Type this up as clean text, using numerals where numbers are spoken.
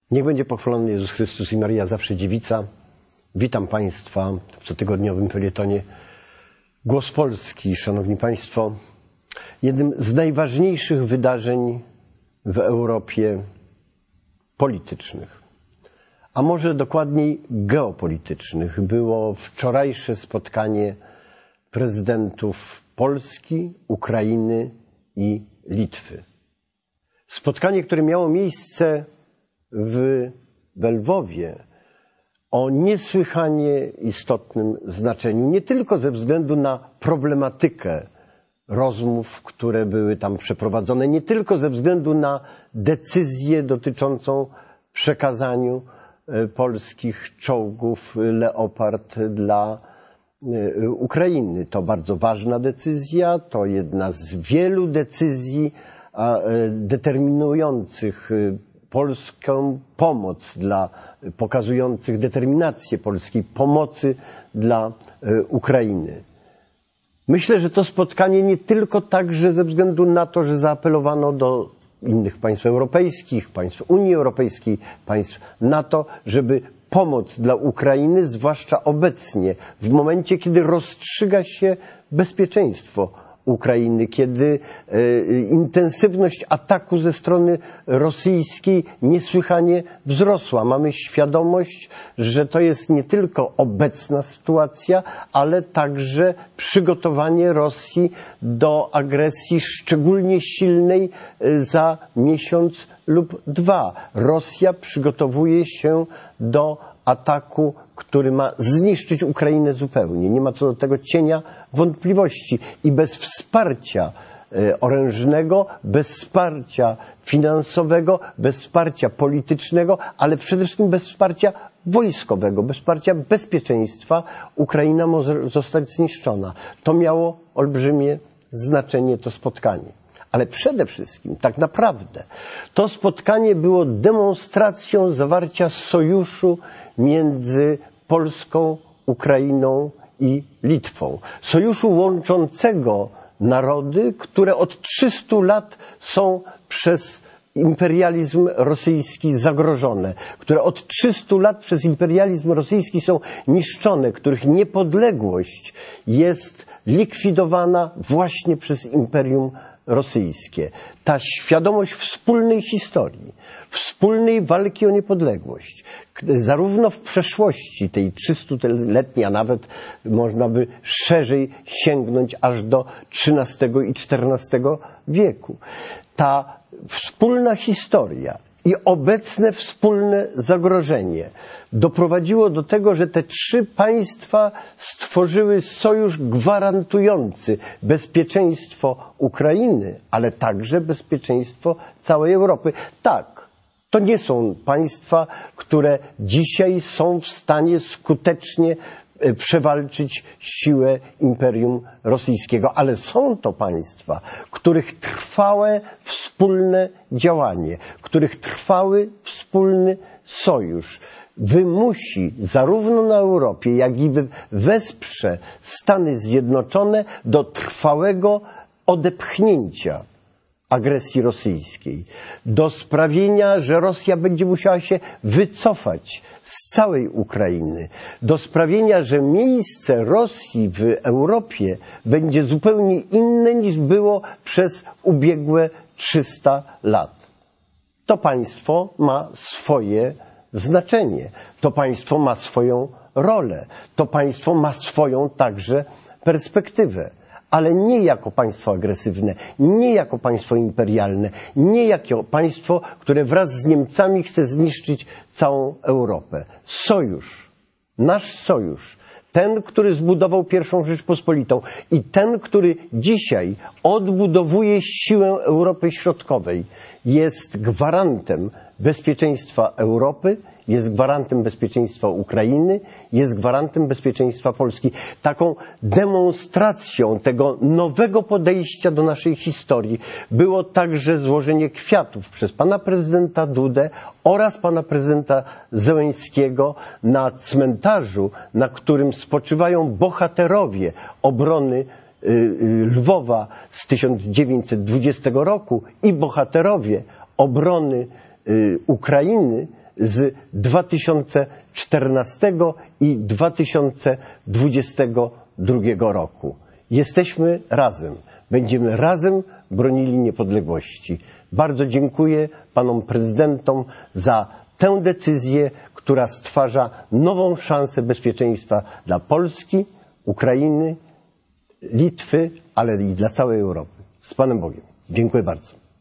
Niech będzie pochwalony Jezus Chrystus i Maryja zawsze dziewica. Witam Państwa w cotygodniowym felietonie Głos Polski. Szanowni Państwo, jednym z najważniejszych wydarzeń w Europie politycznych, a może dokładniej geopolitycznych, było wczorajsze spotkanie prezydentów Polski, Ukrainy i Litwy. Spotkanie, które miało miejsce w Lwowie, o niesłychanie istotnym znaczeniu, nie tylko ze względu na problematykę rozmów, które były tam przeprowadzone, nie tylko ze względu na decyzję dotyczącą przekazania polskich czołgów Leopard dla Ukrainy. To bardzo ważna decyzja, to jedna z wielu decyzji determinujących polską pomoc, pokazujących determinację polskiej pomocy dla Ukrainy. Myślę, że to spotkanie nie tylko także ze względu na to, że zaapelowano do innych państw europejskich, państw Unii Europejskiej, państw NATO, żeby pomoc dla Ukrainy, zwłaszcza obecnie, w momencie, kiedy rozstrzyga się bezpieczeństwo Ukrainy, kiedy intensywność ataku ze strony rosyjskiej niesłychanie wzrosła. Mamy świadomość, że to jest nie tylko obecna sytuacja, ale także przygotowanie Rosji do agresji szczególnie silnej za miesiąc lub dwa. Rosja przygotowuje się do ataku, który ma zniszczyć Ukrainę zupełnie. Nie ma co do tego cienia wątpliwości. I bez wsparcia orężnego, bez wsparcia finansowego, bez wsparcia politycznego, ale przede wszystkim bez wsparcia wojskowego, bez wsparcia bezpieczeństwa Ukraina może zostać zniszczona. To miało olbrzymie znaczenie, to spotkanie. Ale przede wszystkim, tak naprawdę, to spotkanie było demonstracją zawarcia sojuszu między Polską, Ukrainą i Litwą. Sojuszu łączącego narody, które od 300 lat są przez imperializm rosyjski zagrożone, które od 300 lat przez imperializm rosyjski są niszczone, których niepodległość jest likwidowana właśnie przez imperium rosyjskie. Ta świadomość wspólnej historii, wspólnej walki o niepodległość, zarówno w przeszłości, tej 300-letniej, a nawet można by szerzej sięgnąć aż do XIII i XIV wieku. Ta wspólna historia i obecne wspólne zagrożenie doprowadziło do tego, że te trzy państwa stworzyły sojusz gwarantujący bezpieczeństwo Ukrainy, ale także bezpieczeństwo całej Europy. Tak, to nie są państwa, które dzisiaj są w stanie skutecznie przewalczyć siłę Imperium Rosyjskiego, ale są to państwa, których trwałe wspólne działanie, których trwały wspólny sojusz wymusi zarówno na Europie, jak i wesprze Stany Zjednoczone do trwałego odepchnięcia agresji rosyjskiej, do sprawienia, że Rosja będzie musiała się wycofać z całej Ukrainy, do sprawienia, że miejsce Rosji w Europie będzie zupełnie inne niż było przez ubiegłe 300 lat. To państwo ma swoje znaczenie, to państwo ma swoją rolę, to państwo ma swoją także perspektywę. Ale nie jako państwo agresywne, nie jako państwo imperialne, nie jako państwo, które wraz z Niemcami chce zniszczyć całą Europę. Sojusz, nasz sojusz, ten, który zbudował pierwszą Rzeczpospolitą i ten, który dzisiaj odbudowuje siłę Europy Środkowej, jest gwarantem bezpieczeństwa Europy, jest gwarantem bezpieczeństwa Ukrainy, jest gwarantem bezpieczeństwa Polski. Taką demonstracją tego nowego podejścia do naszej historii było także złożenie kwiatów przez pana prezydenta Dudę oraz pana prezydenta Zełenskiego na cmentarzu, na którym spoczywają bohaterowie obrony Lwowa z 1920 roku i bohaterowie obrony Ukrainy z 2014 i 2022 roku. Jesteśmy razem. Będziemy razem bronili niepodległości. Bardzo dziękuję panom prezydentom za tę decyzję, która stwarza nową szansę bezpieczeństwa dla Polski, Ukrainy, Litwy, ale i dla całej Europy. Z Panem Bogiem. Dziękuję bardzo.